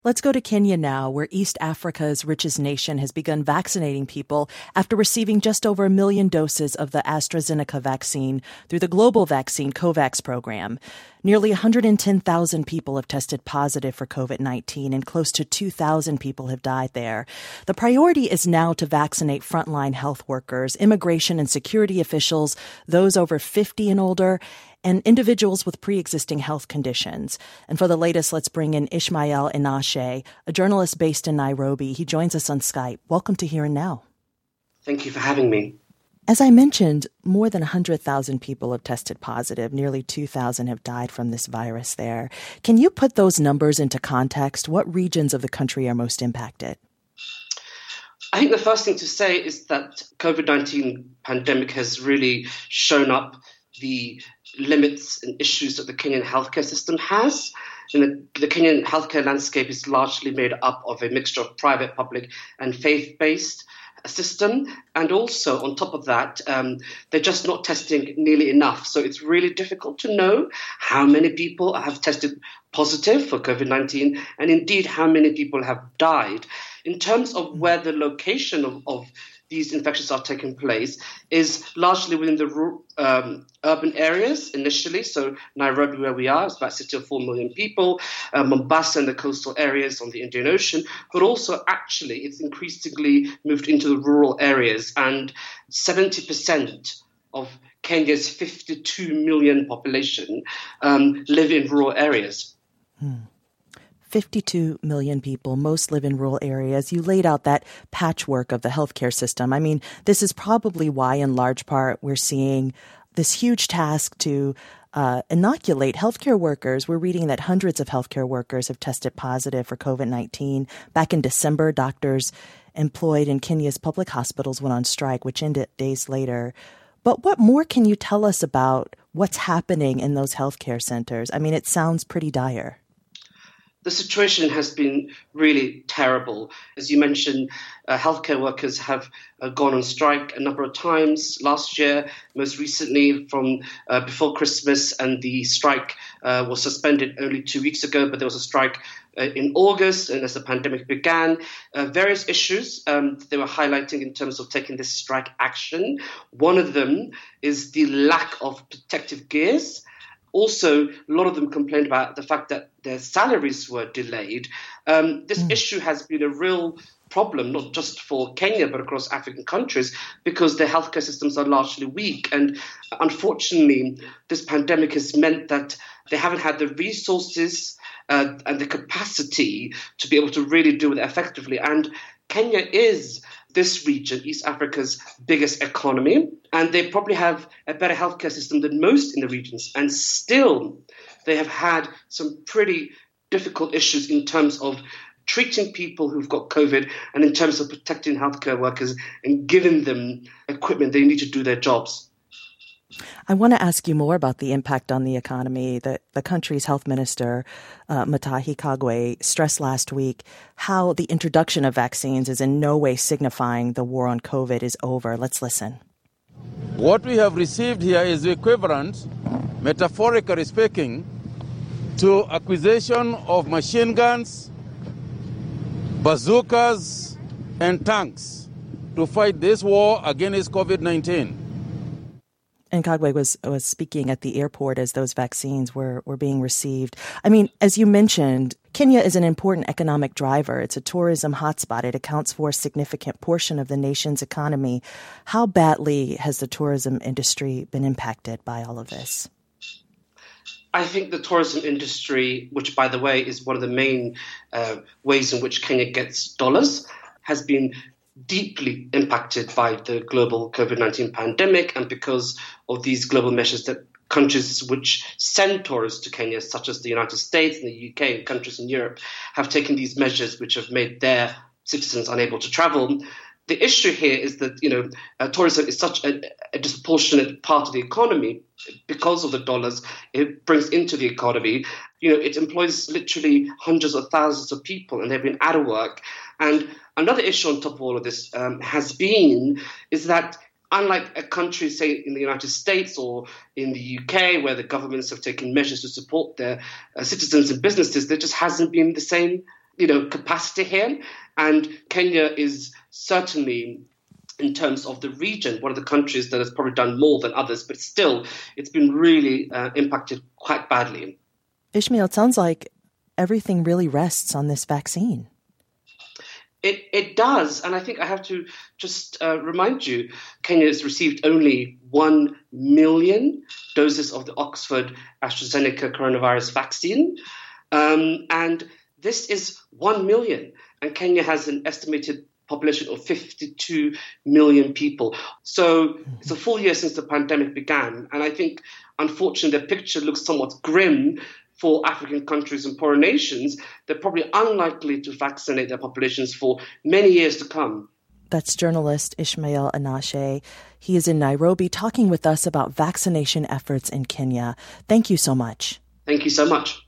Let's go to Kenya now, where East Africa's richest nation has begun vaccinating people after receiving just over 1 million doses of the AstraZeneca vaccine through the global vaccine COVAX program. Nearly 110,000 people have tested positive for COVID-19 and close to 2,000 people have died there. The priority is now to vaccinate frontline health workers, immigration and security officials, those over 50 and older, and individuals with pre-existing health conditions. And for the latest, let's bring in Ishmael Inashe, a journalist based in Nairobi. He joins us on Skype. Welcome to Here and Now. Thank you for having me. As I mentioned, more than 100,000 people have tested positive. Nearly 2,000 have died from this virus there. Can you put those numbers into context? What regions of the country are most impacted? I think the first thing to say is that COVID-19 pandemic has really shown up the limits and issues that the Kenyan healthcare system has. The Kenyan healthcare landscape is largely made up of a mixture of private, public, and faith-based system. And also, on top of that, they're just not testing nearly enough. So it's really difficult to know how many people have tested positive for COVID-19 and indeed how many people have died. In terms of where the location of these infections are taking place is largely within the urban areas initially. So Nairobi, where we are, is about a city of 4 million people, Mombasa and the coastal areas on the Indian Ocean, but also actually it's increasingly moved into the rural areas, and 70% of Kenya's 52 million population live in rural areas. 52 million people, most live in rural areas. You laid out that patchwork of the healthcare system. I mean, this is probably why, in large part, we're seeing this huge task to inoculate healthcare workers. We're reading that hundreds of healthcare workers have tested positive for COVID-19. Back in December, doctors employed in Kenya's public hospitals went on strike, which ended days later. But what more can you tell us about what's happening in those healthcare centers? I mean, it sounds pretty dire. The situation has been really terrible. As you mentioned, healthcare workers have gone on strike a number of times last year, most recently from before Christmas, and the strike was suspended only 2 weeks ago, but there was a strike in August, and as the pandemic began, various issues they were highlighting in terms of taking this strike action. One of them is the lack of protective gears. Also, a lot of them complained about the fact that their salaries were delayed. This issue has been a real problem, not just for Kenya, but across African countries, because their healthcare systems are largely weak. And unfortunately, this pandemic has meant that they haven't had the resources and the capacity to be able to really do it effectively. And Kenya is this region, East Africa's biggest economy, and they probably have a better healthcare system than most in the regions. And still, they have had some pretty difficult issues in terms of treating people who've got COVID and in terms of protecting healthcare workers and giving them equipment they need to do their jobs. I want to ask you more about the impact on the economy. The country's health minister, Mutahi Kagwe, stressed last week how the introduction of vaccines is in no way signifying the war on COVID is over. Let's listen. What we have received here is equivalent, metaphorically speaking, to acquisition of machine guns, bazookas, and tanks to fight this war against COVID-19. And Kagwe was speaking at the airport as those vaccines were being received. I mean, as you mentioned, Kenya is an important economic driver. It's a tourism hotspot. It accounts for a significant portion of the nation's economy. How badly has the tourism industry been impacted by all of this? I think the tourism industry, which, by the way, is one of the main ways in which Kenya gets dollars, has been deeply impacted by the global COVID-19 pandemic, and because of these global measures that countries which send tourists to Kenya, such as the United States and the UK and countries in Europe, have taken these measures which have made their citizens unable to travel. The issue here is that, tourism is such a disproportionate part of the economy because of the dollars it brings into the economy. It employs literally hundreds of thousands of people, and they've been out of work. And another issue on top of all of this is that unlike a country, say, in the United States or in the UK, where the governments have taken measures to support their citizens and businesses, there just hasn't been the same capacity here. And Kenya is certainly, in terms of the region, one of the countries that has probably done more than others, but still, it's been really impacted quite badly. Ishmael, it sounds like everything really rests on this vaccine. It does, and I think I have to just remind you, Kenya has received only 1 million doses of the Oxford AstraZeneca coronavirus vaccine, and this is 1 million, and Kenya has an estimated population of 52 million people. So it's a full year since the pandemic began, and I think, unfortunately, the picture looks somewhat grim for African countries and poorer nations. They're probably unlikely to vaccinate their populations for many years to come. That's journalist Ishmael Anashe. He is in Nairobi talking with us about vaccination efforts in Kenya. Thank you so much. Thank you so much.